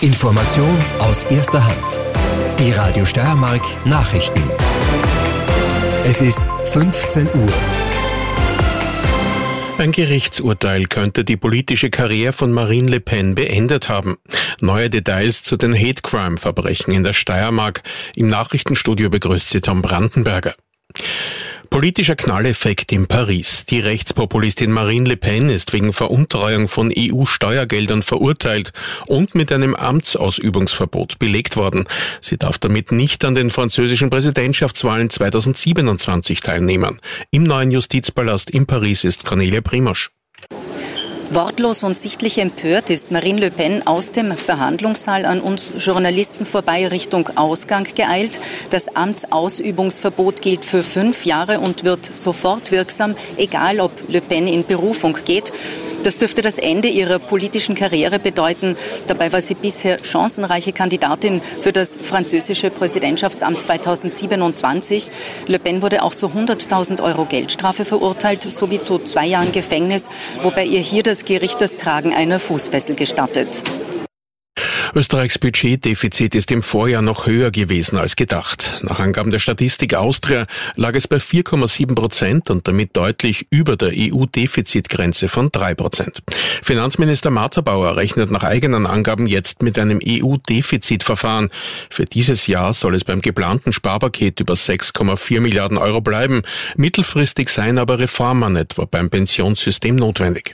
Information aus erster Hand. Die Radio Steiermark Nachrichten. Es ist 15 Uhr. Ein Gerichtsurteil könnte die politische Karriere von Marine Le Pen beendet haben. Neue Details zu den Hate-Crime-Verbrechen in der Steiermark. Im Nachrichtenstudio begrüßt sie Tom Brandenberger. Politischer Knalleffekt in Paris. Die Rechtspopulistin Marine Le Pen ist wegen Veruntreuung von EU-Steuergeldern verurteilt und mit einem Amtsausübungsverbot belegt worden. Sie darf damit nicht an den französischen Präsidentschaftswahlen 2027 teilnehmen. Im neuen Justizpalast in Paris ist Cornelia Primosch. Wortlos und sichtlich empört ist Marine Le Pen aus dem Verhandlungssaal an uns Journalisten vorbei Richtung Ausgang geeilt. Das Amtsausübungsverbot gilt für 5 Jahre und wird sofort wirksam, egal ob Le Pen in Berufung geht. Das dürfte das Ende ihrer politischen Karriere bedeuten. Dabei war sie bisher chancenreiche Kandidatin für das französische Präsidentschaftsamt 2027. Le Pen wurde auch zu 100.000 € Geldstrafe verurteilt, sowie zu 2 Jahren Gefängnis, wobei ihr hier das Gericht das Tragen einer Fußfessel gestattet. Österreichs Budgetdefizit ist im Vorjahr noch höher gewesen als gedacht. Nach Angaben der Statistik Austria lag es bei 4,7% und damit deutlich über der EU-Defizitgrenze von 3%. Finanzminister Martha-Bauer rechnet nach eigenen Angaben jetzt mit einem EU-Defizitverfahren. Für dieses Jahr soll es beim geplanten Sparpaket über 6,4 Milliarden € bleiben. Mittelfristig seien aber Reformen etwa beim Pensionssystem notwendig.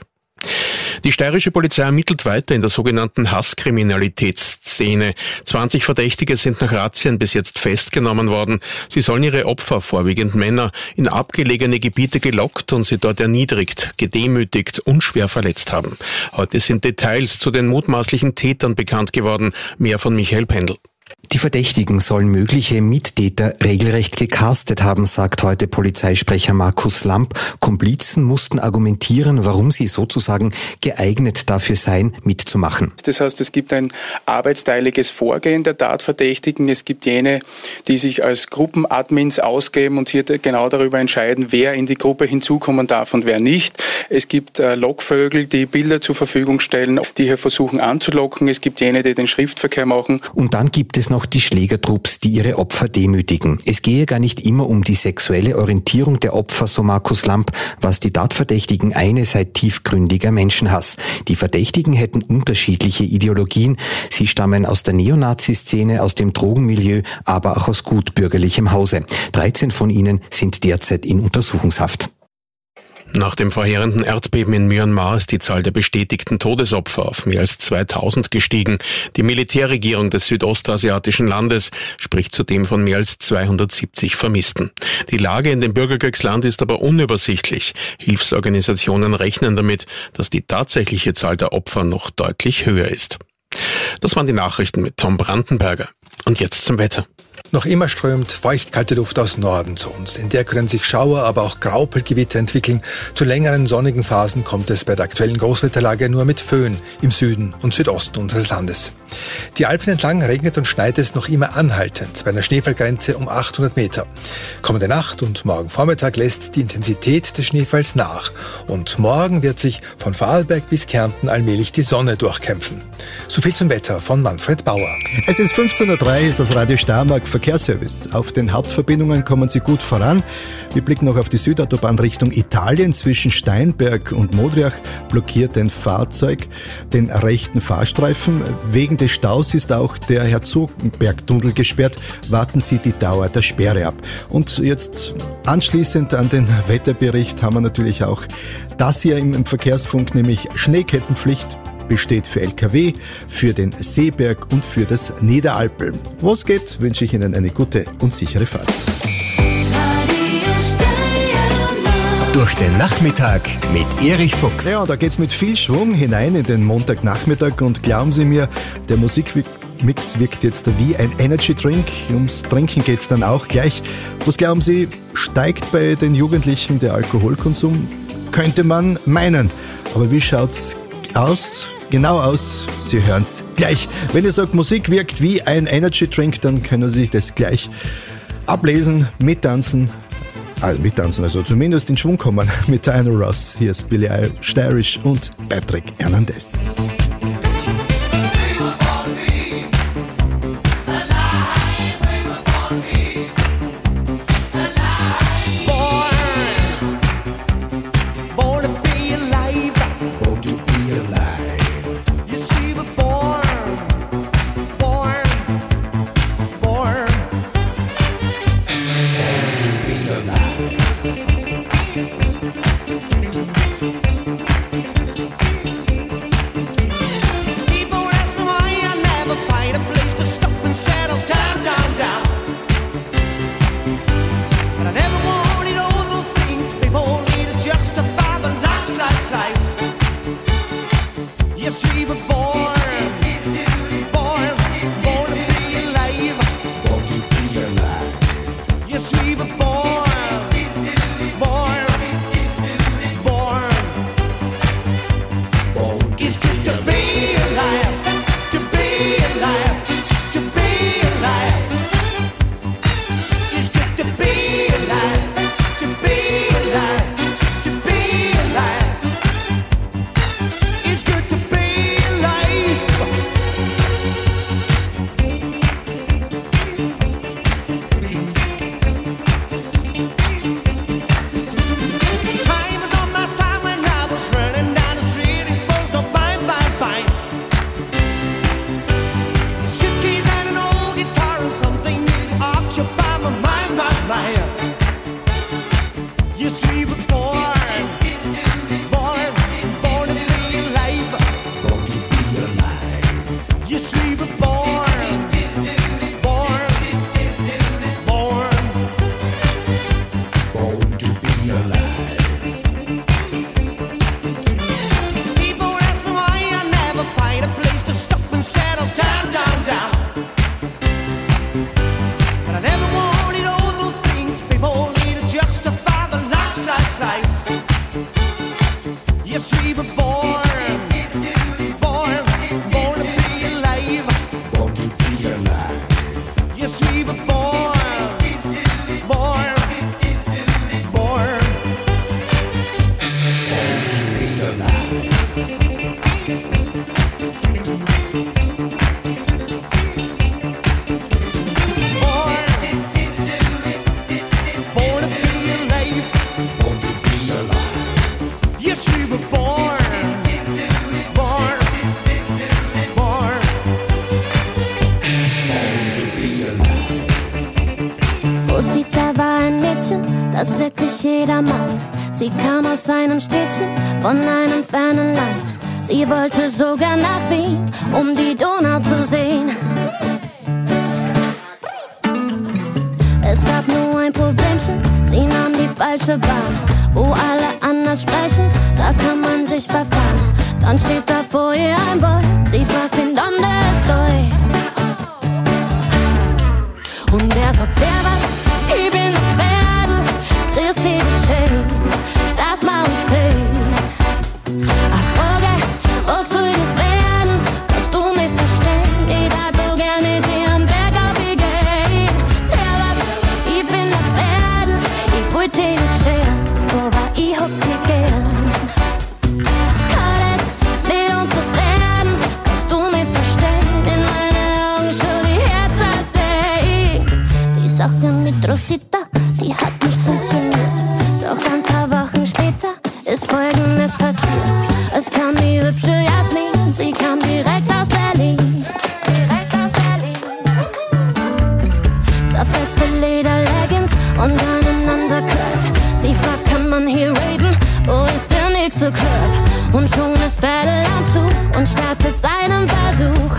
Die steirische Polizei ermittelt weiter in der sogenannten Hasskriminalitätsszene. 20 Verdächtige sind nach Razzien bis jetzt festgenommen worden. Sie sollen ihre Opfer, vorwiegend Männer, in abgelegene Gebiete gelockt und sie dort erniedrigt, gedemütigt und schwer verletzt haben. Heute sind Details zu den mutmaßlichen Tätern bekannt geworden. Mehr von Michael Pendl. Die Verdächtigen sollen mögliche Mittäter regelrecht gecastet haben, sagt heute Polizeisprecher Markus Lamp. Komplizen mussten argumentieren, warum sie sozusagen geeignet dafür seien, mitzumachen. Das heißt, es gibt ein arbeitsteiliges Vorgehen der Tatverdächtigen. Es gibt jene, die sich als Gruppenadmins ausgeben und hier genau darüber entscheiden, wer in die Gruppe hinzukommen darf und wer nicht. Es gibt Lockvögel, die Bilder zur Verfügung stellen, die hier versuchen anzulocken. Es gibt jene, die den Schriftverkehr machen. Und dann gibt es noch die Schlägertrupps, die ihre Opfer demütigen. Es gehe gar nicht immer um die sexuelle Orientierung der Opfer, so Markus Lamp, was die Tatverdächtigen eine sei tiefgründiger Menschenhass. Die Verdächtigen hätten unterschiedliche Ideologien. Sie stammen aus der Neonazi-Szene, aus dem Drogenmilieu, aber auch aus gutbürgerlichem Hause. 13 von ihnen sind derzeit in Untersuchungshaft. Nach dem verheerenden Erdbeben in Myanmar ist die Zahl der bestätigten Todesopfer auf mehr als 2000 gestiegen. Die Militärregierung des südostasiatischen Landes spricht zudem von mehr als 270 Vermissten. Die Lage in dem Bürgerkriegsland ist aber unübersichtlich. Hilfsorganisationen rechnen damit, dass die tatsächliche Zahl der Opfer noch deutlich höher ist. Das waren die Nachrichten mit Tom Brandenberger. Und jetzt zum Wetter. Noch immer strömt feuchtkalte Luft aus Norden zu uns. In der können sich Schauer, aber auch Graupelgewitter entwickeln. Zu längeren sonnigen Phasen kommt es bei der aktuellen Großwetterlage nur mit Föhn im Süden und Südosten unseres Landes. Die Alpen entlang regnet und schneit es noch immer anhaltend bei einer Schneefallgrenze um 800 Meter. Kommende Nacht und morgen Vormittag lässt die Intensität des Schneefalls nach. Und morgen wird sich von Vorarlberg bis Kärnten allmählich die Sonne durchkämpfen. So viel zum Wetter von Manfred Bauer. Es ist 15:03 Uhr, ist das Radio Steiermark Verkehrsservice. Auf den Hauptverbindungen kommen Sie gut voran. Wir blicken noch auf die Südautobahn Richtung Italien. Zwischen Steinberg und Modriach blockiert ein Fahrzeug den rechten Fahrstreifen. Wegen des Staus ist auch der Herzogenberg-Tunnel gesperrt. Warten Sie die Dauer der Sperre ab. Und jetzt anschließend an den Wetterbericht haben wir natürlich auch das hier im Verkehrsfunk, nämlich Schneekettenpflicht besteht für LKW, für den Seeberg und für das Niederalpel. Wo es geht, wünsche ich Ihnen eine gute und sichere Fahrt. Durch den Nachmittag mit Erich Fuchs. Ja, da geht's mit viel Schwung hinein in den Montagnachmittag und glauben Sie mir, der Musikmix wirkt jetzt wie ein Energy Drink. Ums Trinken geht's dann auch gleich. Was glauben Sie, steigt bei den Jugendlichen der Alkoholkonsum? Könnte man meinen. Aber wie schaut's aus? Genau aus, Sie hören's gleich. Wenn ihr sagt, Musik wirkt wie ein Energy Drink, dann können Sie sich das gleich ablesen, mittanzen, also zumindest in Schwung kommen mit Diana Ross. Hier ist Billie Eilish und Patrick Hernandez. was wirklich jeder mag. Sie kam aus einem Städtchen von einem fernen Land. Sie wollte sogar nach Wien, um die Donau zu sehen. Es gab nur ein Problemchen, sie nahm die falsche Bahn. Wo alle anders sprechen, da kann man sich verfahren. Dann steht da vor ihr ein Boy, sie fragt ihn, ¿Dónde estoy? Und er sagt, servus, ich bin der Pferdl, grüß dich schön, das war uns sehen. Ach, Frage, was soll das werden, dass du mich verstehst? Ich darf so gerne dir am Berg auf die gehen. Servus, ich bin der Pferdl, ich wollte dich nicht stehen, aber ich hab dich gern. Kann es mit uns was werden, dass du mich verstehst? In meine Augen schon wie Herz als sehen. Die Sache mit Rosita, die hat nicht funktioniert. Doch ein paar Wochen später ist Folgendes passiert. Es kam die hübsche Jasmin, sie kam direkt aus Berlin. Zerfetzte Lederleggings und ein Aneinanderkleid. Sie fragt, kann man hier raven? Wo ist der nächste Club? Und schon ist Fädel am Zug und startet seinen Versuch.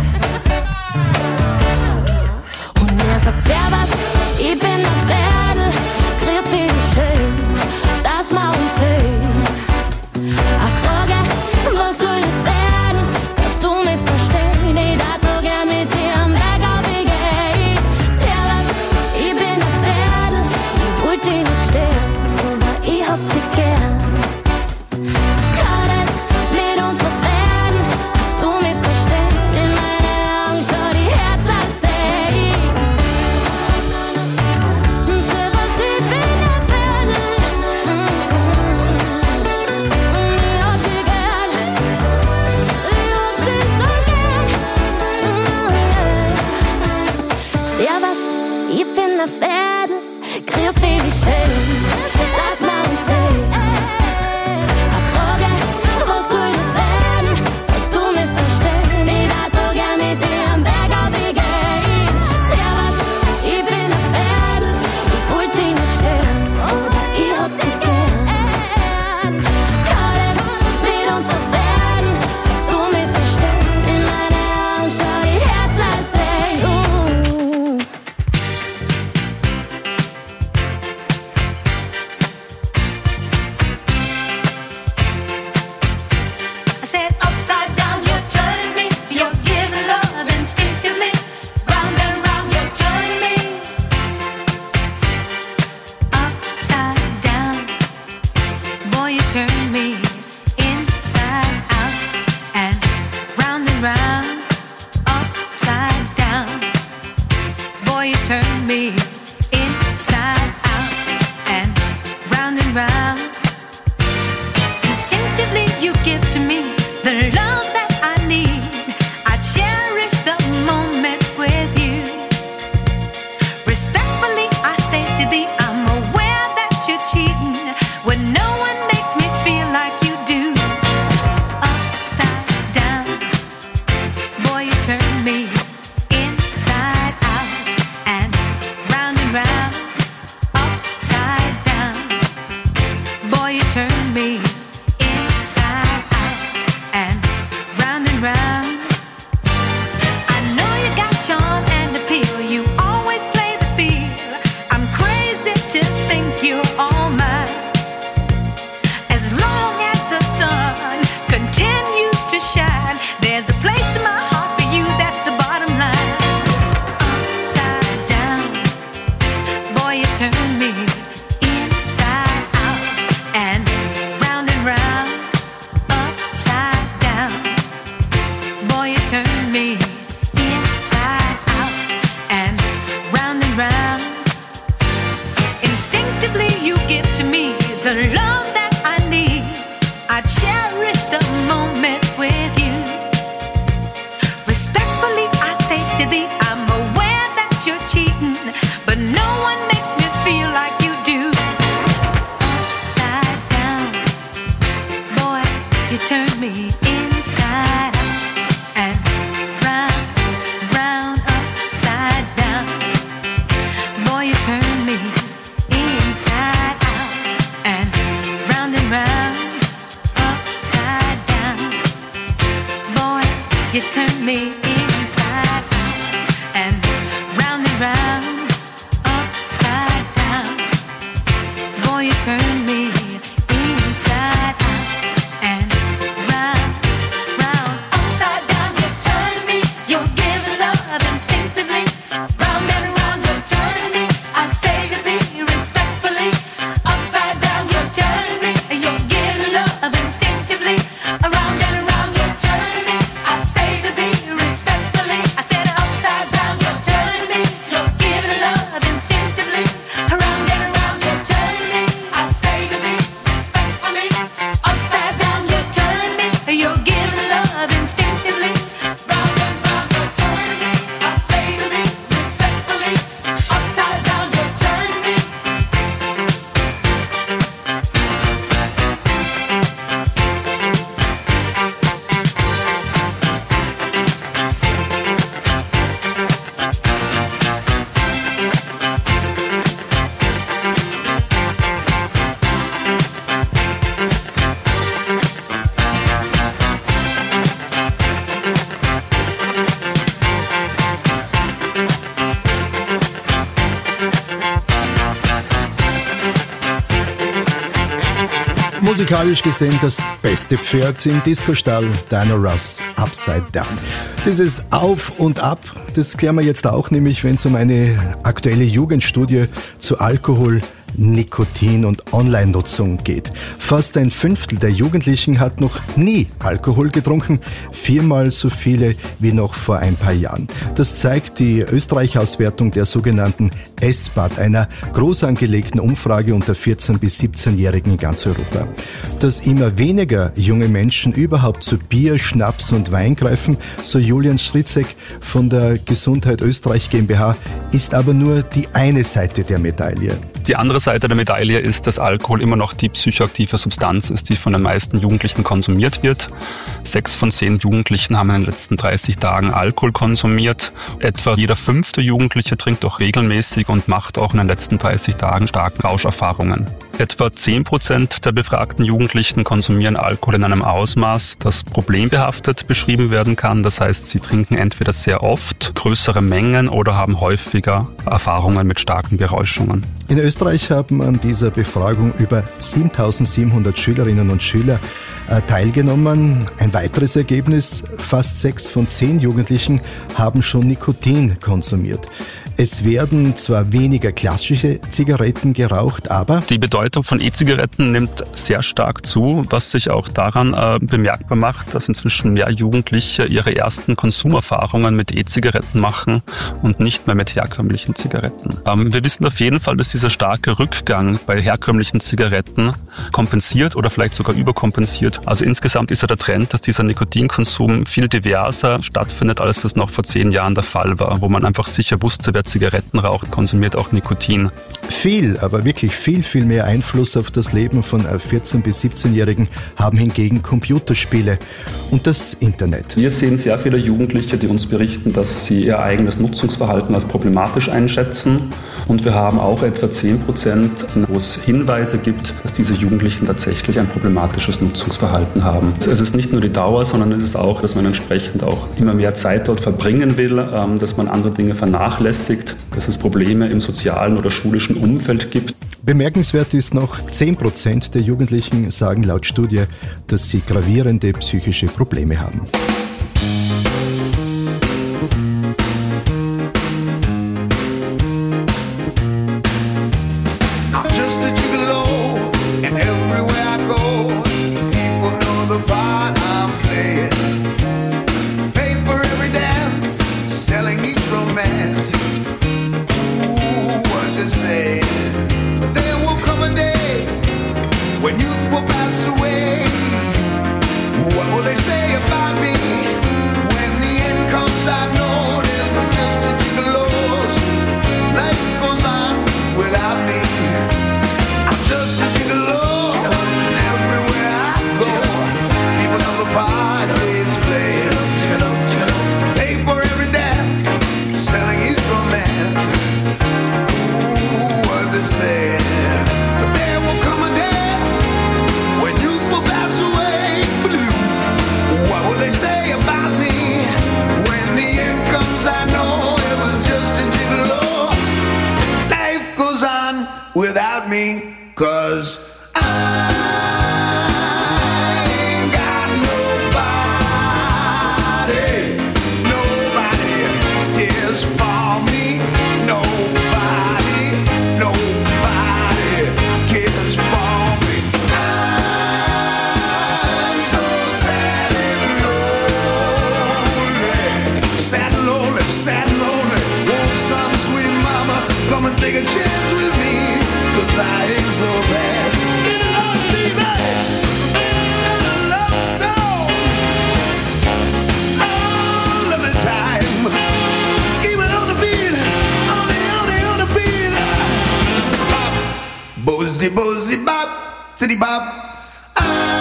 Und er sagt, servus, ich bin der Fädel, grüß dich schön, das mal uns sehen. Ach, Frage, was soll das werden, dass du mich verstehst? Ich darf so gern mit dir am Berg auf die gehen. Servus, ich bin der Fädel, ich wollte dich nicht stehen, aber ich hab dich gern. Kann es mit uns was Musikalisch gesehen das beste Pferd im Disco-Stall, Diana Ross, Upside Down. Dieses Auf und Ab, das klären wir jetzt auch, nämlich wenn es um eine aktuelle Jugendstudie zu Alkohol, Nikotin und Online-Nutzung geht. Fast ein Fünftel der Jugendlichen hat noch nie Alkohol getrunken, 4-mal so viele wie noch vor ein paar Jahren. Das zeigt die Österreich-Auswertung der sogenannten ESPAD, einer groß angelegten Umfrage unter 14- bis 17-Jährigen in ganz Europa. Dass immer weniger junge Menschen überhaupt zu Bier, Schnaps und Wein greifen, so Julian Schritzek von der Gesundheit Österreich GmbH, ist aber nur die eine Seite der Medaille. Die andere Seite der Medaille ist, dass Alkohol immer noch die psychoaktive Substanz ist, die von den meisten Jugendlichen konsumiert wird. 6 von 10 Jugendlichen haben in den letzten 30 Tagen Alkohol konsumiert. Etwa jeder 5. Jugendliche trinkt auch regelmäßig und macht auch in den letzten 30 Tagen starke Rauscherfahrungen. Etwa 10% der befragten Jugendlichen konsumieren Alkohol in einem Ausmaß, das problembehaftet beschrieben werden kann. Das heißt, sie trinken entweder sehr oft, größere Mengen oder haben häufiger Erfahrungen mit starken Berauschungen. In Österreich haben an dieser Befragung über 7.700 Schülerinnen und Schüler teilgenommen. Ein weiteres Ergebnis, fast 6 von 10 Jugendlichen haben schon Nikotin konsumiert. Es werden zwar weniger klassische Zigaretten geraucht, aber die Bedeutung von E-Zigaretten nimmt sehr stark zu, was sich auch daran bemerkbar macht, dass inzwischen mehr Jugendliche ihre ersten Konsumerfahrungen mit E-Zigaretten machen und nicht mehr mit herkömmlichen Zigaretten. Wir wissen auf jeden Fall, dass dieser starke Rückgang bei herkömmlichen Zigaretten kompensiert oder vielleicht sogar überkompensiert. Also insgesamt ist ja der Trend, dass dieser Nikotinkonsum viel diverser stattfindet, als das noch vor 10 Jahren der Fall war, wo man einfach sicher wusste, wer Zigaretten raucht, konsumiert auch Nikotin. Viel, aber wirklich viel mehr Einfluss auf das Leben von 14- bis 17-Jährigen haben hingegen Computerspiele und das Internet. Wir sehen sehr viele Jugendliche, die uns berichten, dass sie ihr eigenes Nutzungsverhalten als problematisch einschätzen. Und wir haben auch etwa 10%, wo es Hinweise gibt, dass diese Jugendlichen tatsächlich ein problematisches Nutzungsverhalten haben. Es ist nicht nur die Dauer, sondern es ist auch, dass man entsprechend auch immer mehr Zeit dort verbringen will, dass man andere Dinge vernachlässigt, dass es Probleme im sozialen oder schulischen Umfeld gibt. Bemerkenswert ist noch, 10% der Jugendlichen sagen laut Studie, dass sie gravierende psychische Probleme haben. Selling each romance. me, 'cause I ain't got nobody. Nobody cares for me. Nobody cares for me. I'm so sad and lonely, sad and lonely. Want some sweet mama come and take a chance with me, 'cause I ain't so bad. Get along, baby. It's a love song all of the time. Keep it on the beat, on the beat. Bop, bozzy, bozzy, bop, city bop. I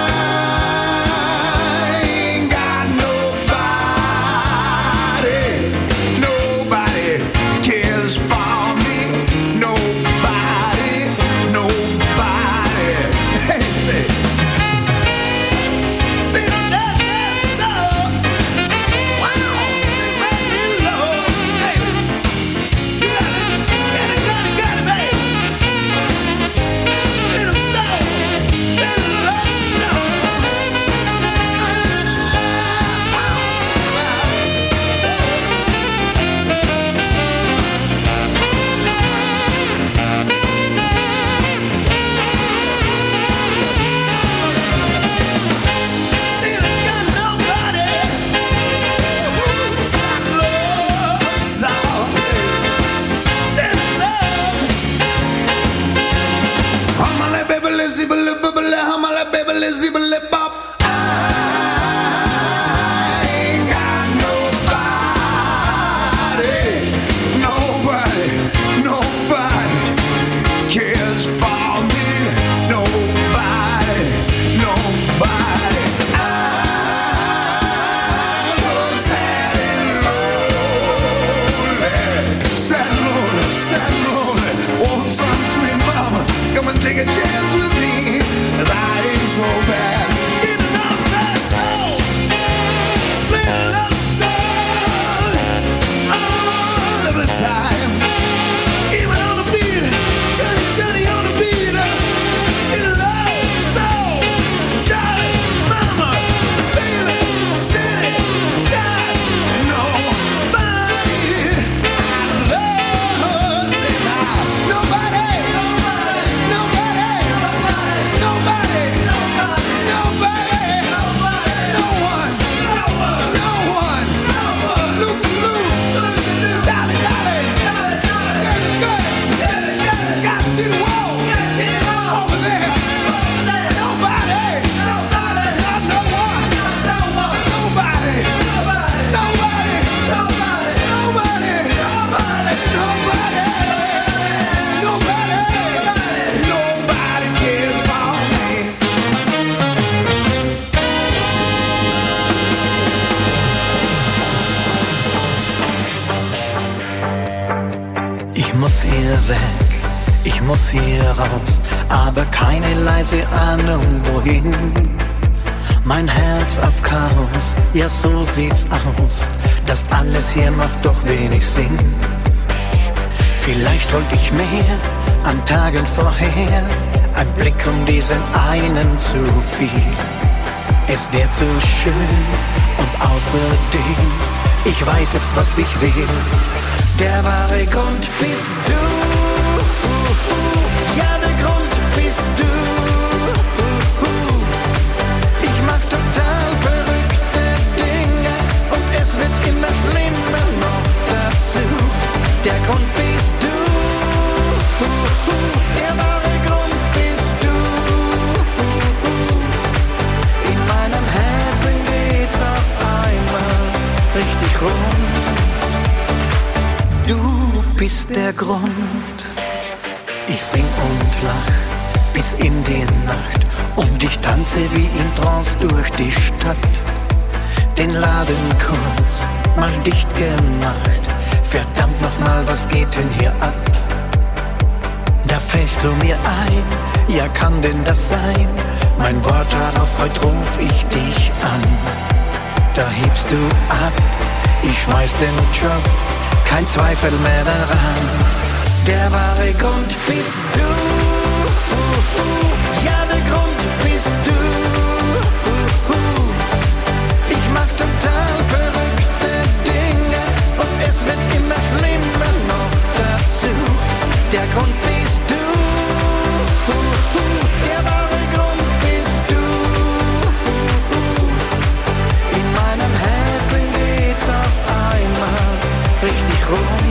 ain't got nobody. Nobody cares for me. Nobody. Hey, say that song. Wow, sing my little Lord, baby. You got it, baby. Little song, little love song. Take a chance with me, 'cause I ain't so bad. Get it on that soul, play a love song all of the time. Even on the beat, Johnny on the beat. Get a love soul, Johnny, mama, baby, city, got nobody. Love, say now, nobody. Ich muss hier raus, aber keine leise Ahnung wohin. Mein Herz auf Chaos, ja so sieht's aus. Das alles hier macht doch wenig Sinn. Vielleicht wollte ich mehr an Tagen vorher. Ein Blick um diesen einen zu viel. Es wär zu schön und außerdem, ich weiß jetzt, was ich will. Der wahre Grund bist du. Ja, der Grund bist du. Ich mach total verrückte Dinge und es wird immer schlimmer noch dazu. Der Grund bist du. Der wahre Grund bist du. In meinem Herzen geht's auf einmal richtig rund. Du bist der Grund. Ich sing und lach bis in die Nacht und ich tanze wie in Trance durch die Stadt. Den Laden kurz mal dicht gemacht. Verdammt nochmal, was geht denn hier ab? Da fällst du mir ein, ja kann denn das sein? Mein Wort darauf, heute ruf ich dich an. Da hebst du ab, ich schmeiß den Job, kein Zweifel mehr daran. Der wahre Grund bist du. Ja, der Grund bist du. Ich mach total verrückte Dinge und es wird immer schlimmer noch dazu. Der Grund bist du. Der wahre Grund bist du. In meinem Herzen geht's auf einmal richtig rum.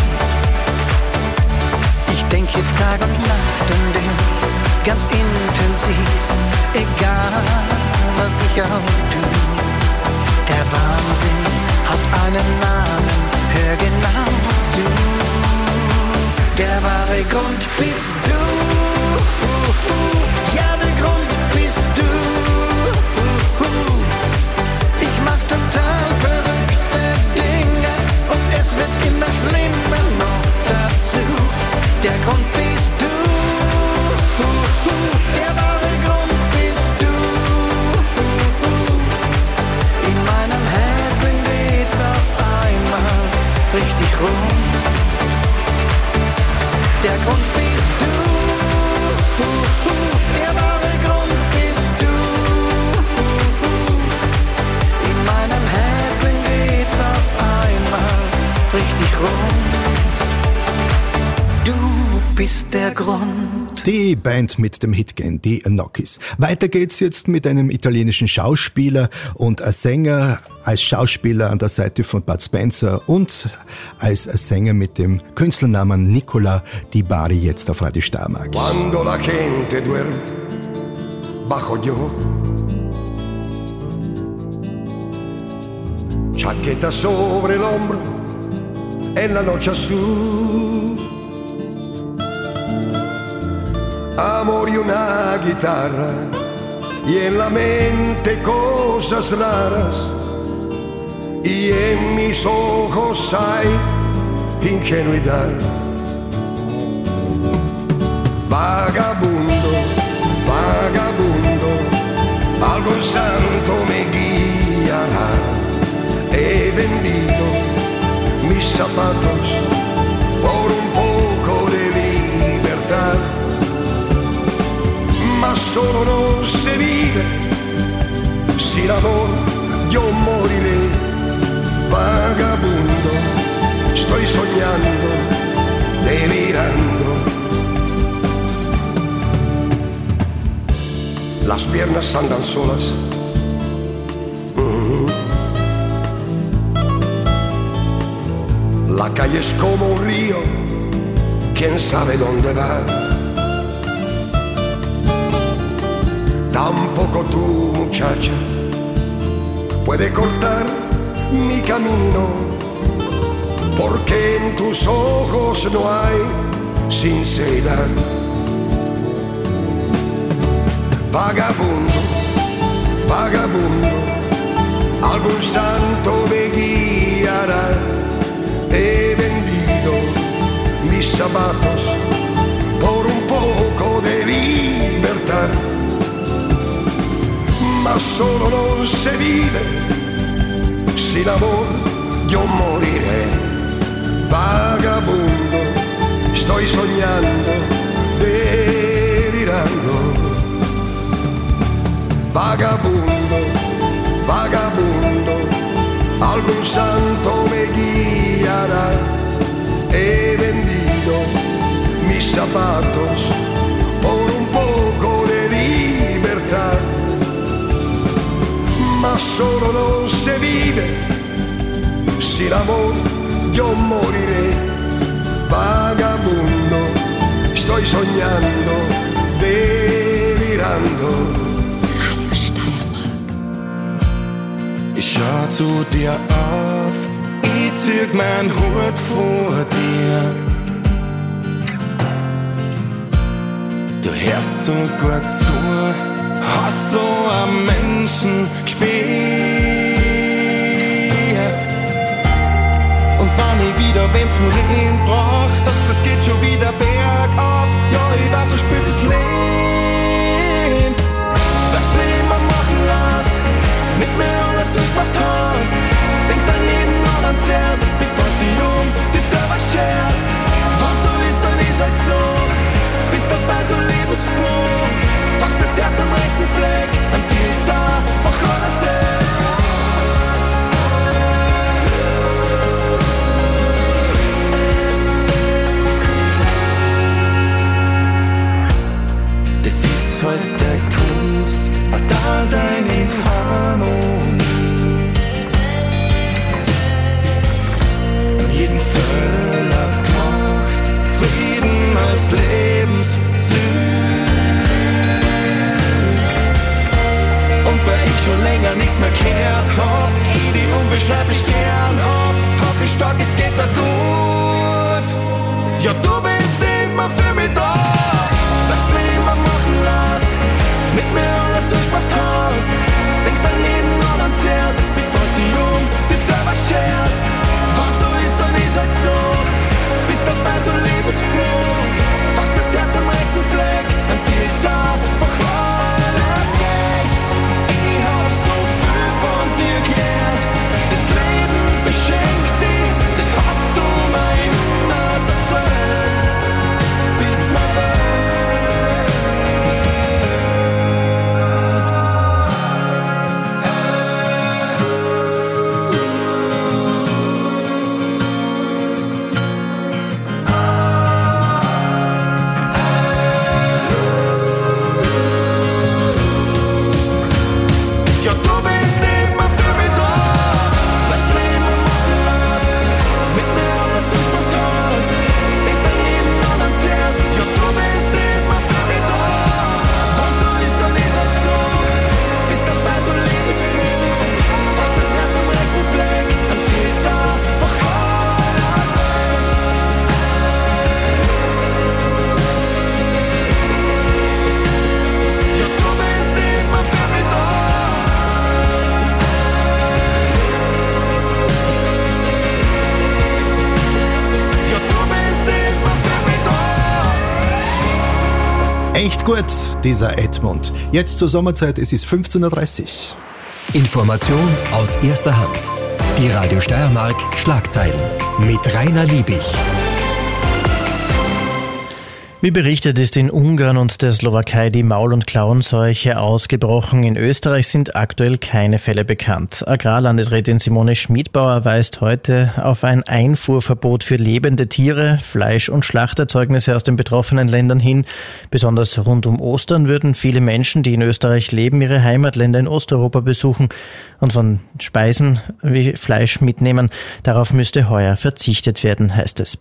Ich denk jetzt Tag und Nacht an dich, ganz intensiv, egal was ich auch tu. Der Wahnsinn hat einen Namen, hör genau zu. Der wahre Grund bist du. Ja, der Grund bist du. Ich mach total verrückte Dinge und es wird immer schlimmer noch dazu. Der Grund bist du. Der wahre Grund bist du. In meinem Herzen geht's auf einmal richtig rum. Der Grund bist du. Der wahre Grund bist du. In meinem Herzen geht's auf einmal richtig rum. Du bist der Grund. Die Band mit dem Hitgen, die Nokis. Weiter geht's jetzt mit einem italienischen Schauspieler und Sänger, als Schauspieler an der Seite von Bud Spencer und als Sänger mit dem Künstlernamen Nicola Di Bari jetzt auf Radio Steiermark. Quando la gente duerme bajo yo, chaqueta sobre el hombro en la noche azul, amor y una guitarra y en la mente cosas raras y en mis ojos hay ingenuidad. Vagabundo, vagabundo, algún santo me guiará. He vendido mis zapatos por un poco de libertad. Mas solo no se vive, sin amor yo moriré. Vagabundo, estoy soñando, delirando. Las piernas andan solas. La calle es como un río, quién sabe dónde va. Tampoco tú, muchacha, puede cortar mi camino, porque en tus ojos no hay sinceridad. Vagabundo, vagabundo, algún santo me guiará. He vendido mis zapatos por un poco de libertad. Mas solo no se vive, sin amor yo moriré. Vagabundo, estoy soñando, delirando. Vagabundo, vagabundo, algún santo me guiará. He vendido mis zapatos por un poco de libertad. Mas solo no se vive, sin amor yo moriré. Vagabundo, estoy soñando, delirando. Ich schau zu dir auf, ich zieh mein Hut vor dir. Du hörst so gut zu, hast so am Menschen gespielt. Und wenn ich wieder wem zum Reden brauch, sagst, das geht schon wieder bergauf. Ja, ich weiß, so spielt das Leben. Was mir immer machen lässt, mit mir alles durchmacht hast. Denkst an jeden anderen zuerst, bevor du dich selber scherst. Was so ist, dann ist halt so, bist dabei so lebensfroh. Ja, du bist immer für mich da. Lass mich immer machen lass, mit mir alles durchmacht hast. Denkst an jeden und an zuerst, bevor du dich selber scherst. Was so ist, dann ist halt so. Bist dabei so liebesfroh. Packst das Herz am rechten Fleck, an dir ist einfach alles echt. Ich hab so viel von dir gelernt. Das Leben beschenkt dich, das hast du mir immer erzählt. Bist mir Echt gut, dieser Edmund. Jetzt zur Sommerzeit, es ist 15.30 Uhr. Information aus erster Hand. Die Radio Steiermark Schlagzeilen mit Rainer Liebig. Wie berichtet, ist in Ungarn und der Slowakei die Maul- und Klauenseuche ausgebrochen. In Österreich sind aktuell keine Fälle bekannt. Agrarlandesrätin Simone Schmidbauer weist heute auf ein Einfuhrverbot für lebende Tiere, Fleisch- und Schlachterzeugnisse aus den betroffenen Ländern hin. Besonders rund um Ostern würden viele Menschen, die in Österreich leben, ihre Heimatländer in Osteuropa besuchen und von Speisen wie Fleisch mitnehmen. Darauf müsste heuer verzichtet werden, heißt es.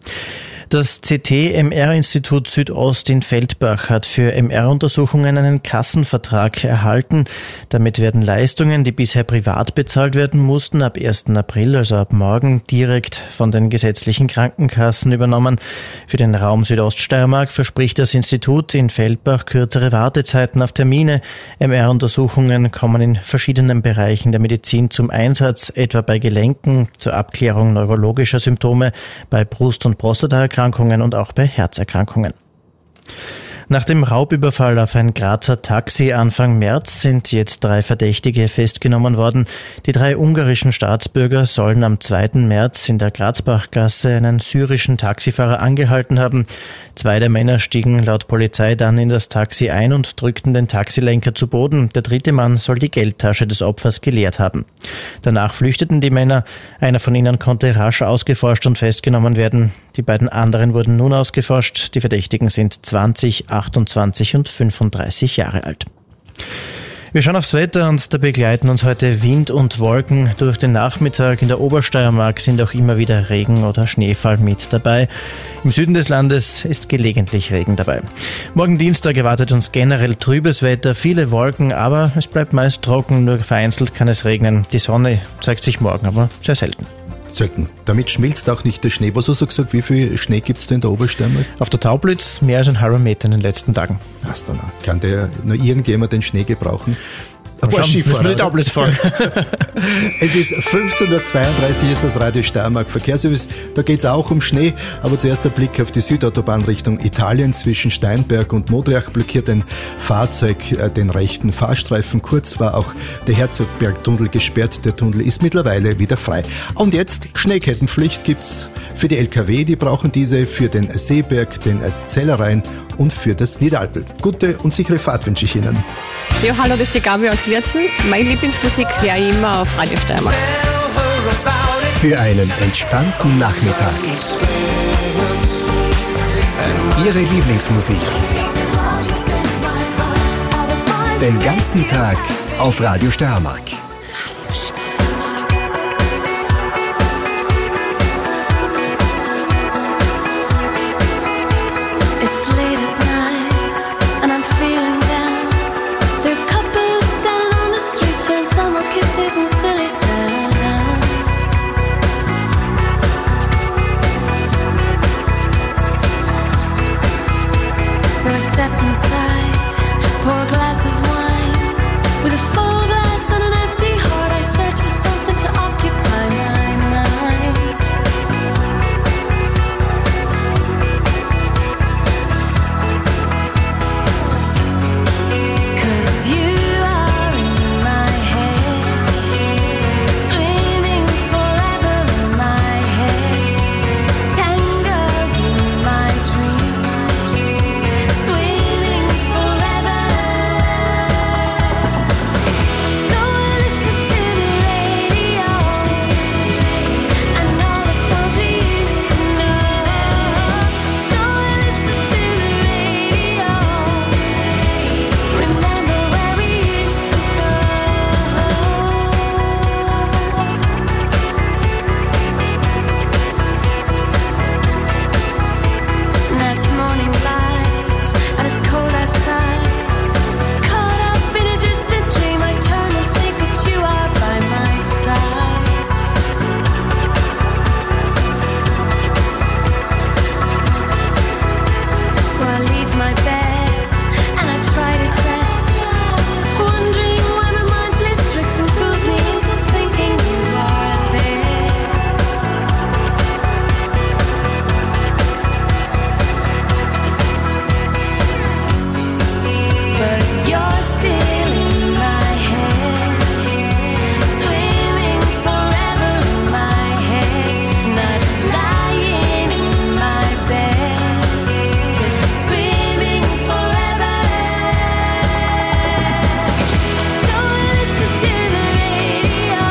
Das CT-MR-Institut Südost in Feldbach hat für MR-Untersuchungen einen Kassenvertrag erhalten. Damit werden Leistungen, die bisher privat bezahlt werden mussten, ab 1. April, also ab morgen, direkt von den gesetzlichen Krankenkassen übernommen. Für den Raum Südoststeiermark verspricht das Institut in Feldbach kürzere Wartezeiten auf Termine. MR-Untersuchungen kommen in verschiedenen Bereichen der Medizin zum Einsatz, etwa bei Gelenken, zur Abklärung neurologischer Symptome, bei Brust- und Prostataerkrankungen und auch bei Herzerkrankungen. Nach dem Raubüberfall auf ein Grazer Taxi Anfang März sind jetzt 3 Verdächtige festgenommen worden. Die 3 ungarischen Staatsbürger sollen am 2. März in der Grazbachgasse einen syrischen Taxifahrer angehalten haben. 2 der Männer stiegen laut Polizei dann in das Taxi ein und drückten den Taxilenker zu Boden. Der 3. Mann soll die Geldtasche des Opfers geleert haben. Danach flüchteten die Männer. Einer von ihnen konnte rasch ausgeforscht und festgenommen werden. Die beiden anderen wurden nun ausgeforscht. Die Verdächtigen sind 20, 28 und 35 Jahre alt. Wir schauen aufs Wetter und da begleiten uns heute Wind und Wolken durch den Nachmittag. In der Obersteiermark sind auch immer wieder Regen oder Schneefall mit dabei. Im Süden des Landes ist gelegentlich Regen dabei. Morgen Dienstag erwartet uns generell trübes Wetter, viele Wolken, aber es bleibt meist trocken, nur vereinzelt kann es regnen. Die Sonne zeigt sich morgen aber sehr selten. Selten. Damit schmilzt auch nicht der Schnee. Was hast du gesagt, wie viel Schnee gibt es da in der Obersteiermark? Auf der Taublitz mehr als ein halber Meter in den letzten Tagen. Was dann? Kann der nur irgendjemand den Schnee gebrauchen? Müssen wir Taublitz fahren. Es ist 15.32 Uhr, ist das Radio Steiermark Verkehrsservice. Da geht es auch um Schnee, aber zuerst der Blick auf die Südautobahn Richtung Italien. Zwischen Steinberg und Modriach blockiert ein Fahrzeug den rechten Fahrstreifen. Kurz war auch der Herzogbergtunnel gesperrt. Der Tunnel ist mittlerweile wieder frei. Und jetzt Schneekettenpflicht gibt's für die LKW, die brauchen diese, für den Seeberg, den Zellerrhein und für das Niederalpel. Gute und sichere Fahrt wünsche ich Ihnen. Ja, hallo, das ist die Gabi aus Lierzen. Meine Lieblingsmusik höre ich immer auf Radio Steiermark. Für einen entspannten Nachmittag. Ihre Lieblingsmusik. Den ganzen Tag auf Radio Steiermark. step inside, pour a glass of wine. With a full glass and an empty heart, I search for something to occupy my mind. 'Cause you are in my head, swimming forever in my head, tangled in my dreams, swimming forever. So I listen to the radio and all the songs we used to know. So I listen to the radio, remember where we used to go. Now it's morning light and it's cold outside. Caught up in a distant dream, I turn and think that you are by my side. So I leave my bed and I try to dress, wondering why my mind plays tricks and fools me into thinking you are there. But you're still in my head, swimming forever in my head, not lying in my bed, just swimming forever. So I listen to the radio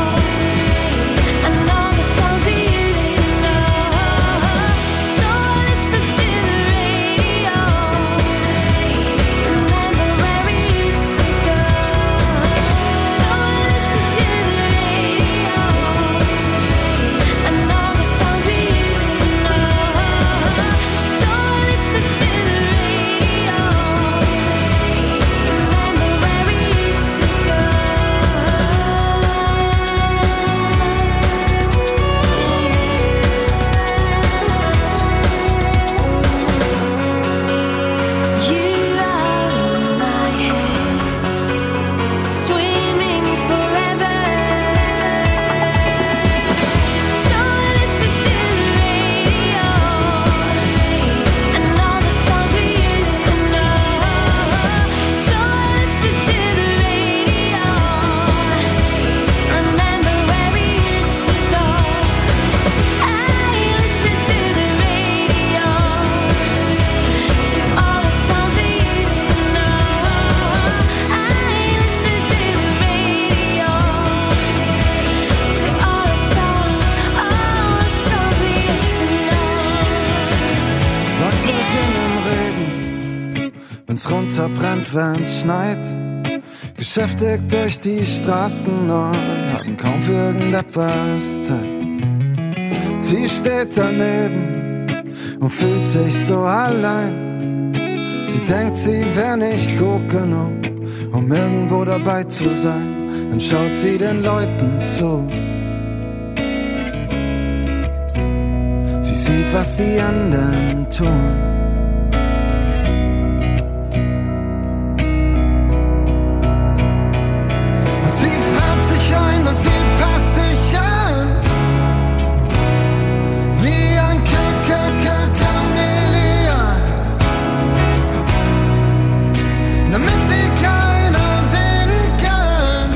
and all the songs we used to know. So I listen to the radio, remember where we used to go. So I listen to the radio and all the songs we used to know. So I listen to the radio, remember where we used to go. You are in my head, swimming forever. So I listen to the radio and all the songs we used to know. So I listen to the radio, remember where we used to go. I listen to the radio, to all the songs we used to know. I listen to the radio, to all the songs we used to know. Leute gehen im Regen, wenn's runterbrennt, wenn's schneit. Geschäftig durch die Straßen und haben kaum für irgendetwas Zeit. Sie steht daneben und fühlt sich so allein. Sie denkt, sie wär nicht gut genug, um irgendwo dabei zu sein. Dann schaut sie den Leuten zu. Sie sieht, was die anderen tun. Und sie färbt sich ein und sie passt sich an, wie ein Chamäleon, damit sie keiner sehen kann.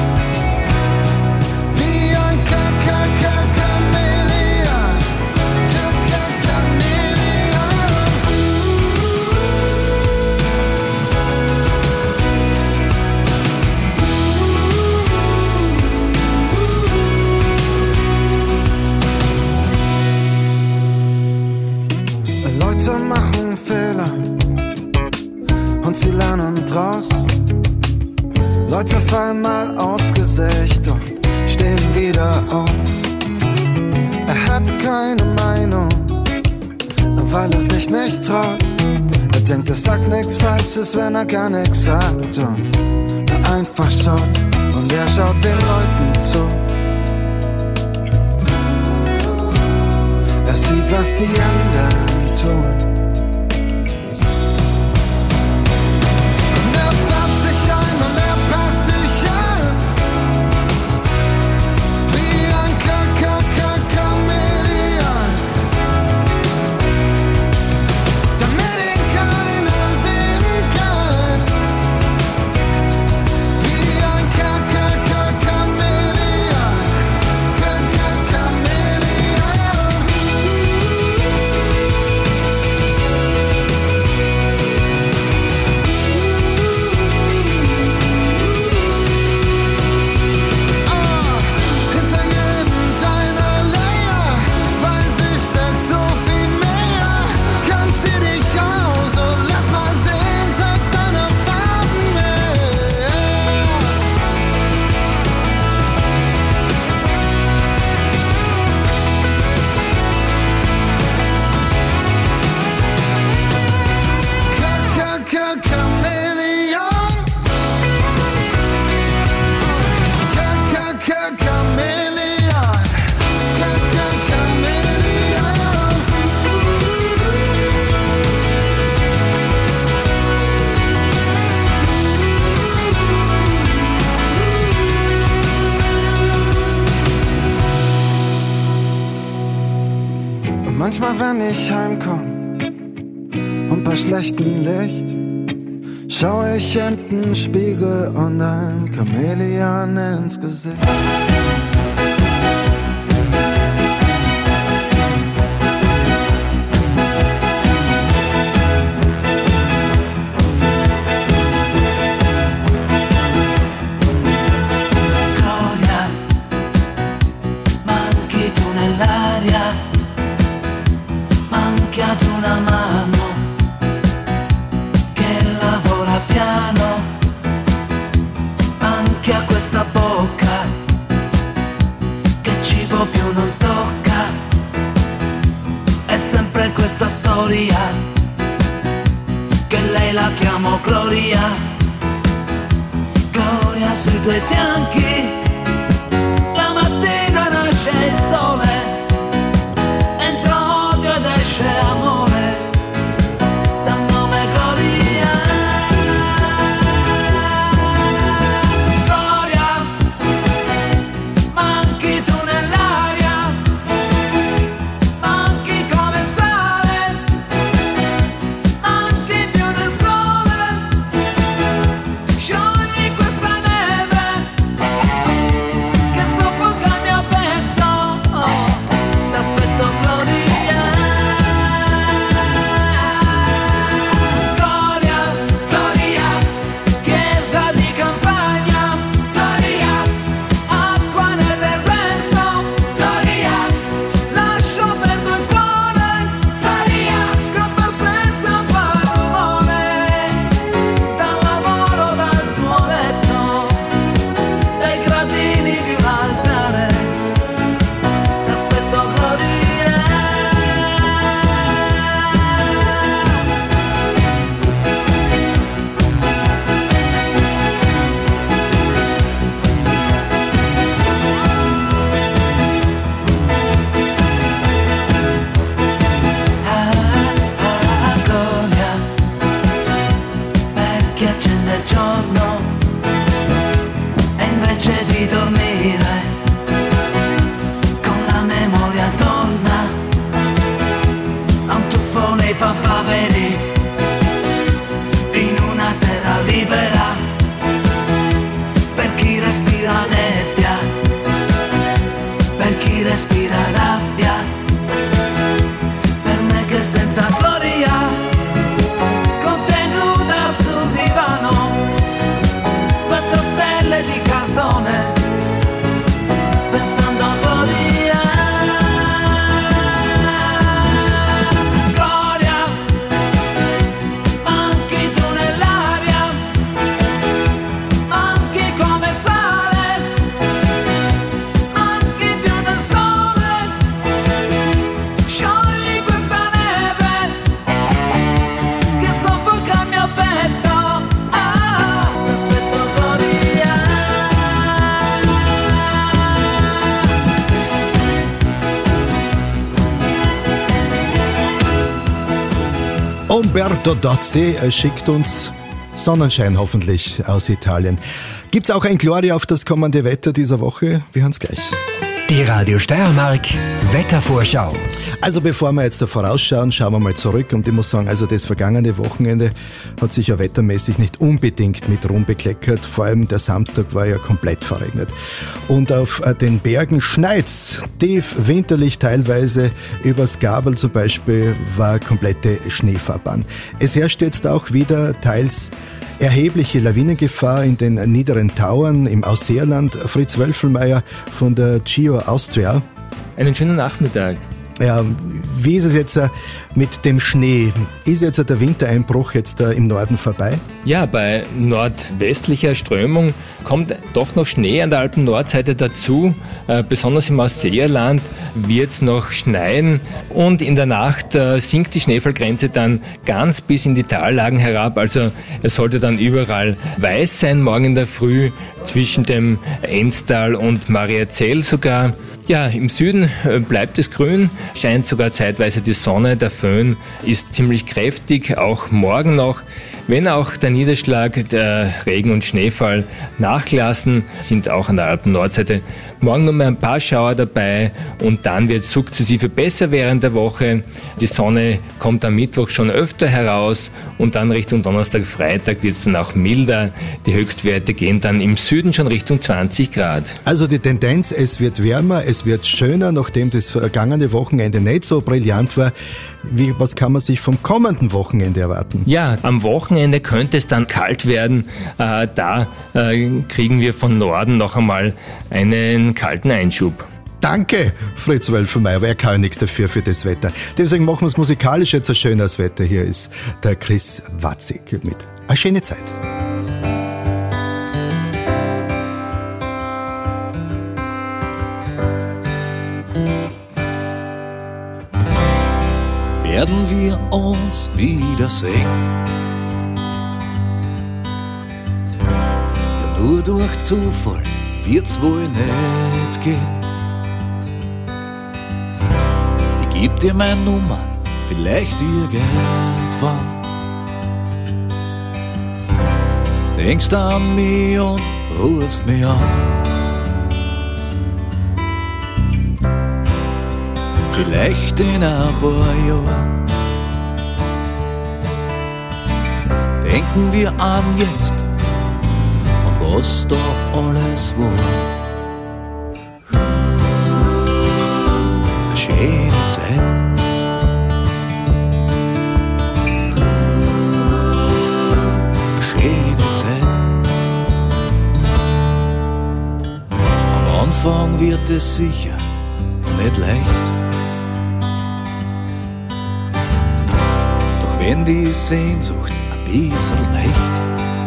Wie ein Chamäleon, Leute machen Fehler und sie lernen draus. Leute fallen mal aufs Gesicht und stehen wieder auf. Er hat keine Meinung, weil er sich nicht traut. Er denkt, er sagt nichts Falsches, wenn er gar nichts sagt und er einfach schaut. Und er schaut den Leuten zu. Er sieht, was die anderen tun. Manchmal, wenn ich heimkomm und bei schlechtem Licht, schaue ich in den Spiegel und ein Chamäleon ins Gesicht. Che lei la chiamo Gloria, Gloria sui tuoi fianchi, la mattina nasce il sole, entra odio ed esce amore, dal nome Gloria. Gloria, manchi tu nell'aria, manchi come sale, manchi più del sole, sciogli questa neve che soffoca il mio petto, t'aspetto Gloria. Gloria, Gloria, chiesa di campagna, Gloria, acqua nel deserto, Gloria, lascio perdo il cuore, Gloria, scappa senza far rumore, dal lavoro, dal tuo letto, dai gradini di un altare, t'aspetto Gloria. Gloria, per chi accende il giorno e invece di dormire con la memoria torna a un tuffo nei papaveri in una terra libera, per chi respira nebbia, per chi respira rabbia, per me che senza gloria, contenuta sul divano, faccio stelle di cartone, pensando a gloria. Gloria, manchi tu nell'aria, manchi come sale, manchi più del sole, sciogli questa neve che soffoca il mio petto, t'aspetto Gloria. Umberto Dozzi schickt uns Sonnenschein hoffentlich aus Italien. Gibt's auch ein Gloria auf das kommende Wetter dieser Woche? Wir hören's gleich. Die Radio Steiermark Wettervorschau. Also bevor wir jetzt da vorausschauen, schauen wir mal zurück und ich muss sagen, also das vergangene Wochenende hat sich ja wettermäßig nicht unbedingt mit Ruhm bekleckert, vor allem der Samstag war ja komplett verregnet. Und auf den Bergen schneit's, tief winterlich teilweise, übers Gabel zum Beispiel war komplette Schneefahrbahn. Es herrscht jetzt auch wieder teils erhebliche Lawinengefahr in den niederen Tauern im Ausseerland. Fritz Wölfelmeier von der Geo Austria. Einen schönen Nachmittag. Ja, wie ist es jetzt mit dem Schnee? Ist jetzt der Wintereinbruch jetzt im Norden vorbei? Ja, bei nordwestlicher Strömung kommt doch noch Schnee an der Alpen-Nordseite dazu. Besonders im Ausseerland wird es noch schneien und in der Nacht sinkt die Schneefallgrenze dann ganz bis in die Tallagen herab. Also es sollte dann überall weiß sein, morgen in der Früh zwischen dem Enztal und Mariazell sogar. Ja, im Süden bleibt es grün, scheint sogar zeitweise die Sonne, der Föhn ist ziemlich kräftig, auch morgen noch. Wenn auch der Niederschlag, der Regen- und Schneefall nachlassen, sind auch an der Alpen-Nordseite morgen nur mehr ein paar Schauer dabei und dann wird es sukzessive besser während der Woche. Die Sonne kommt am Mittwoch schon öfter heraus und dann Richtung Donnerstag, Freitag wird es dann auch milder. Die Höchstwerte gehen dann im Süden schon Richtung 20 Grad. Also die Tendenz, es wird wärmer, es wird schöner, nachdem das vergangene Wochenende nicht so brillant war. Was kann man sich vom kommenden Wochenende erwarten? Ja, am Wochenende könnte es dann kalt werden. Da kriegen wir von Norden noch einmal einen kalten Einschub. Danke, Fritz Wölfelmeier, wer kann ja nichts dafür für das Wetter. Deswegen machen wir es musikalisch jetzt ein schönes Wetter. Hier ist der Chris Watzig mit Eine schöne Zeit. Werden wir uns wiedersehen? Ja, nur durch Zufall wird's wohl nicht gehen. Ich geb dir meine Nummer, vielleicht irgendwann. Denkst an mich und rufst mich an. Vielleicht in ein paar Jahren denken wir an jetzt und was da alles war. Eine schöne Zeit. Eine schöne Zeit. Am Anfang wird es sicher nicht leicht. Wenn die Sehnsucht ein bisschen weicht,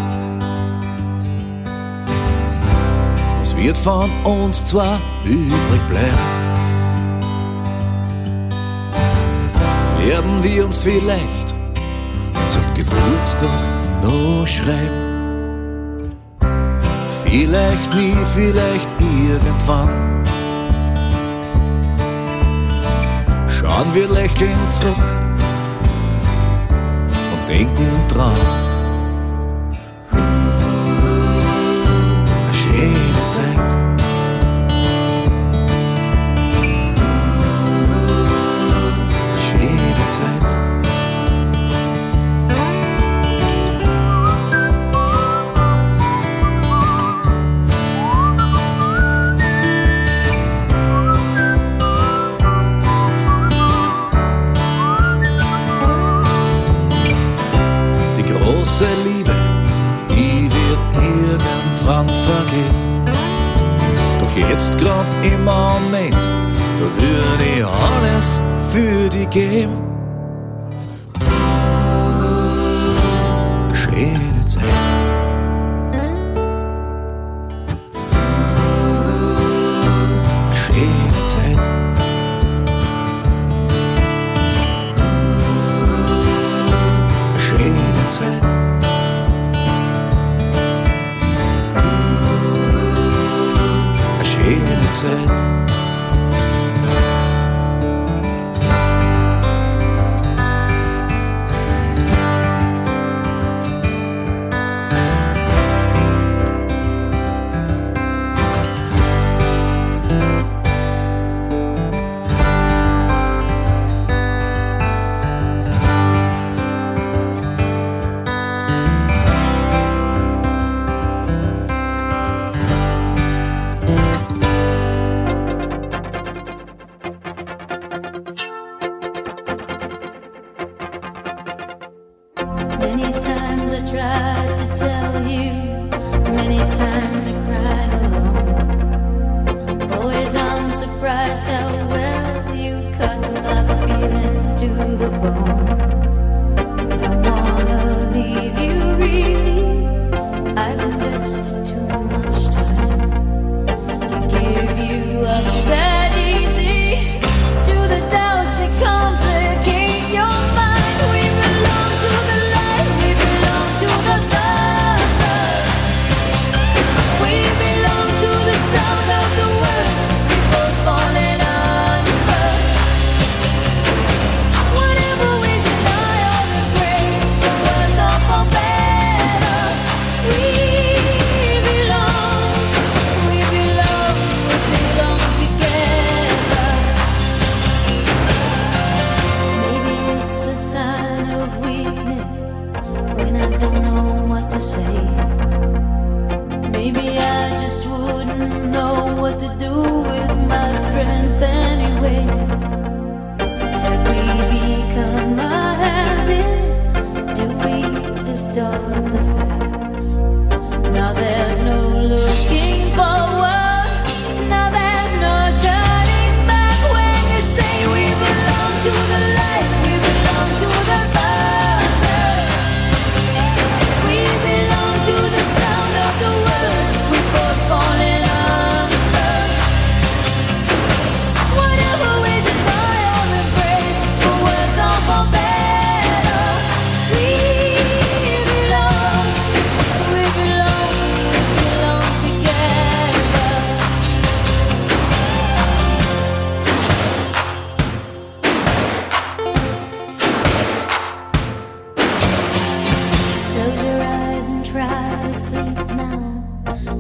was wird von uns zwar übrig bleiben? Werden wir uns vielleicht zum Geburtstag noch schreiben? Vielleicht nie, vielleicht irgendwann. Schauen wir lächelnd zurück, denken dran. Eine schöne Zeit. Eine schöne Zeit. Große Liebe, die wird irgendwann vergehen. Doch jetzt grad im Moment, da würde ich alles für dich geben. Eine schöne Zeit. Eine schöne Zeit. Eine schöne Zeit. Schöne Zeit. Many times I tried to tell you, many times I cried alone. Always I'm surprised how well you cut my feelings to the bone. Don't wanna leave you really, I've invested too much time to give you up that easy to the doubts that complicate your mind. We belong to the light, we belong to the love. We belong to the sound of the words we both falling under. Whatever we do.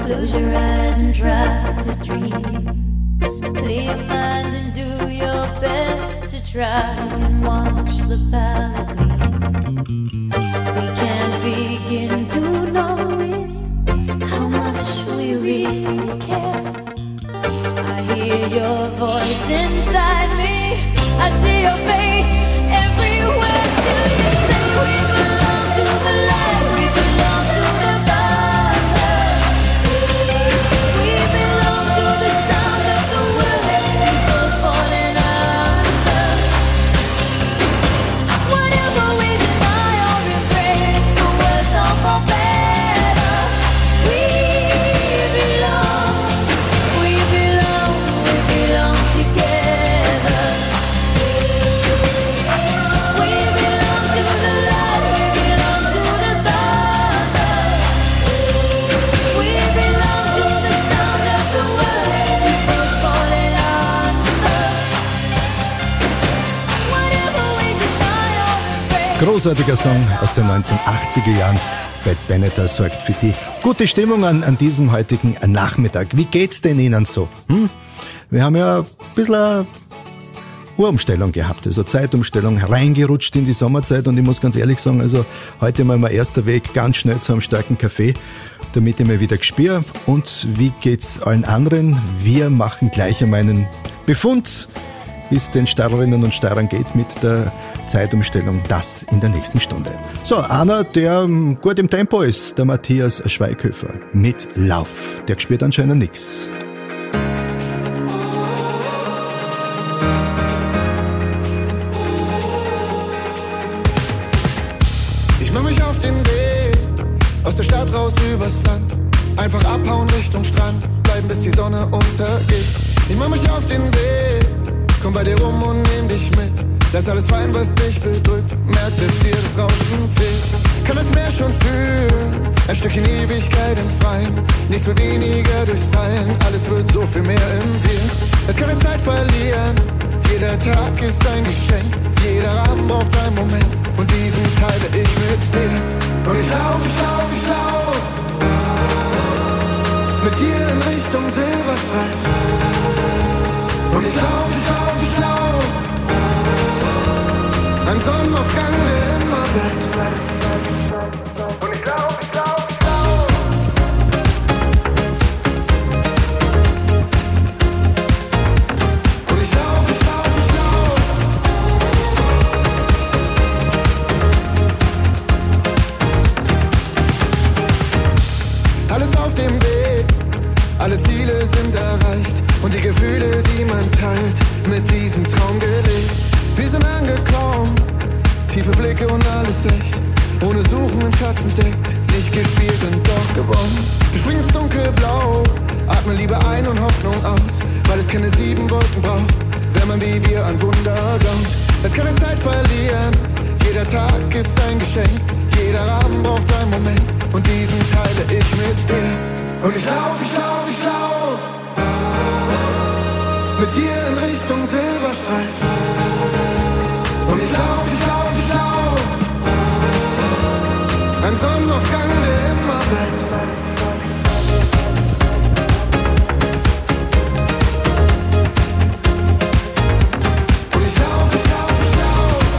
Close your eyes and try to dream. Clear your mind and do your best to try and watch the palette gleam. We can't begin to know it, how much we really care. I hear your voice inside me, I see your face everywhere. Still you say we belong to the light, we belong to the Father. We belong to the sound of the words people falling under. Whatever we deny or embrace, for worse or for better, we belong together. We belong to the light, we belong to the Father. We belong to the sound of the words people falling under. Whatever we deny or embrace. Großartiger Song aus den 1980er Jahren. Bad Benetta sorgt für die gute Stimmung an diesem heutigen Nachmittag. Wie geht's denn Ihnen so? Wir haben ja ein bisschen eine Uhrumstellung gehabt, also Zeitumstellung, reingerutscht in die Sommerzeit und ich muss ganz ehrlich sagen, also heute mal mein erster Weg ganz schnell zu einem starken Kaffee, damit ich mal wieder gespür. Und wie geht's allen anderen? Wir machen gleich einmal einen Befund, wie es den Starrerinnen und Starrern geht mit der Zeitumstellung, das in der nächsten Stunde. So, einer, der gut im Tempo ist, der Matthias Schweighöfer mit Lauf. Der spürt anscheinend nichts. Ich mach mich auf den Weg, aus der Stadt raus übers Land. Einfach abhauen Richtung Strand, bleiben bis die Sonne untergeht. Ich mach mich auf den Weg, komm bei dir rum und nehm dich mit. Lass alles fallen, was dich bedrückt, merk, dass dir das Rauschen fehlt. Kann das Meer schon fühlen, ein Stückchen Ewigkeit im Freien. Nichts wird weniger durchs Teilen, alles wird so viel mehr im Wir. Es keine Zeit verlieren, jeder Tag ist ein Geschenk. Jeder Abend braucht einen Moment und diesen teile ich mit dir. Und ich lauf, ich lauf, ich lauf mit dir in Richtung Silberstreif. Und ich lauf, ich lauf, ich lauf ein Sonnenaufgang, der immer bleibt. Und ich lauf, ich lauf, ich lauf. Und ich lauf, ich lauf, ich lauf. Alles auf dem Weg, alle Ziele sind erreicht. Und die Gefühle, die man teilt, mit diesem Traum gelebt. Wir sind angekommen, tiefe Blicke und alles echt. Ohne Suchen den Schatz entdeckt, nicht gespielt und doch gewonnen. Wir springen ins Dunkelblau, atmen Liebe ein und Hoffnung aus. Weil es keine 7 Wolken braucht, wenn man wie wir an Wunder glaubt. Es kann keine Zeit verlieren, jeder Tag ist ein Geschenk. Jeder Abend braucht einen Moment und diesen teile ich mit dir. Und ich lauf, ich lauf, ich lauf mit dir in Richtung Silberstreif. Und ich lauf, ich lauf, ich lauf ein Sonnenaufgang, der immer bleibt. Und ich lauf, ich lauf, ich lauf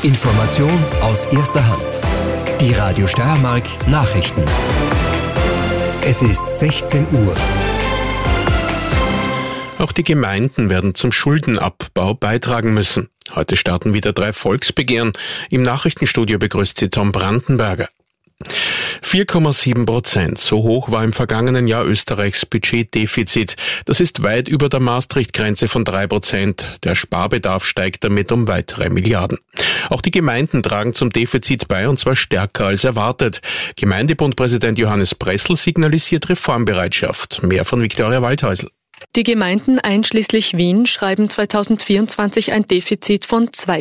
Information aus erster Hand. Die Radio Steiermark Nachrichten. Es ist 16 Uhr. Auch die Gemeinden werden zum Schuldenabbau beitragen müssen. Heute starten wieder 3 Volksbegehren. Im Nachrichtenstudio begrüßt sie Tom Brandenberger. 4,7%, so hoch war im vergangenen Jahr Österreichs Budgetdefizit. Das ist weit über der Maastricht-Grenze von 3%. Der Sparbedarf steigt damit um weitere Milliarden. Auch die Gemeinden tragen zum Defizit bei, und zwar stärker als erwartet. Gemeindebundpräsident Johannes Pressl signalisiert Reformbereitschaft. Mehr von Viktoria Waldhäusl. Die Gemeinden einschließlich Wien schreiben 2024 ein Defizit von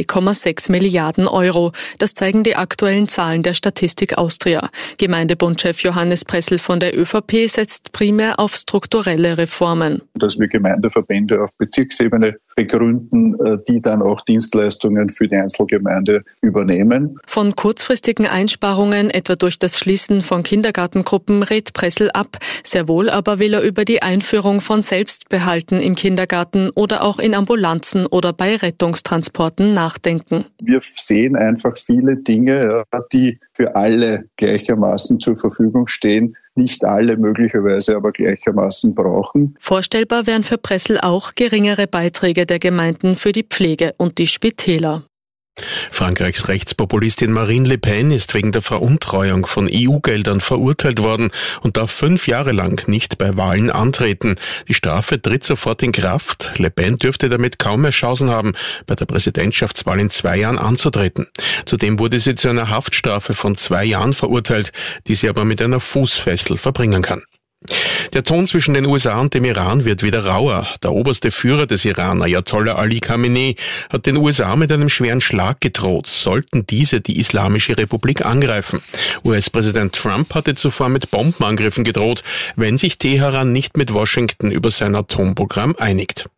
2,6 Milliarden Euro. Das zeigen die aktuellen Zahlen der Statistik Austria. Gemeindebundchef Johannes Pressl von der ÖVP setzt primär auf strukturelle Reformen. Dass wir Gemeindeverbände auf Bezirksebene begründen, die dann auch Dienstleistungen für die Einzelgemeinde übernehmen. Von kurzfristigen Einsparungen, etwa durch das Schließen von Kindergartengruppen, rät Pressl ab. Sehr wohl aber will er über die Einführung von Selbstbehalten im Kindergarten oder auch in Ambulanzen oder bei Rettungstransporten nachdenken. Wir sehen einfach viele Dinge, die für alle gleichermaßen zur Verfügung stehen, nicht alle möglicherweise aber gleichermaßen brauchen. Vorstellbar wären für Pressl auch geringere Beiträge der Gemeinden für die Pflege und die Spitäler. Frankreichs Rechtspopulistin Marine Le Pen ist wegen der Veruntreuung von EU-Geldern verurteilt worden und darf 5 Jahre lang nicht bei Wahlen antreten. Die Strafe tritt sofort in Kraft. Le Pen dürfte damit kaum mehr Chancen haben, bei der Präsidentschaftswahl in 2 Jahren anzutreten. Zudem wurde sie zu einer Haftstrafe von 2 Jahren verurteilt, die sie aber mit einer Fußfessel verbringen kann. Der Ton zwischen den USA und dem Iran wird wieder rauer. Der oberste Führer des Iran, Ayatollah Ali Khamenei, hat den USA mit einem schweren Schlag gedroht, sollten diese die Islamische Republik angreifen. US-Präsident Trump hatte zuvor mit Bombenangriffen gedroht, wenn sich Teheran nicht mit Washington über sein Atomprogramm einigt.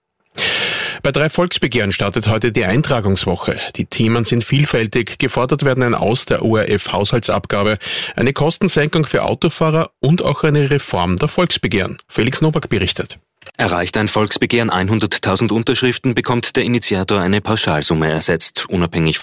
Bei 3 Volksbegehren startet heute die Eintragungswoche. Die Themen sind vielfältig. Gefordert werden ein Aus der ORF-Haushaltsabgabe, eine Kostensenkung für Autofahrer und auch eine Reform der Volksbegehren. Felix Nowak berichtet. Erreicht ein Volksbegehren 100.000 Unterschriften, bekommt der Initiator eine Pauschalsumme ersetzt. Unabhängig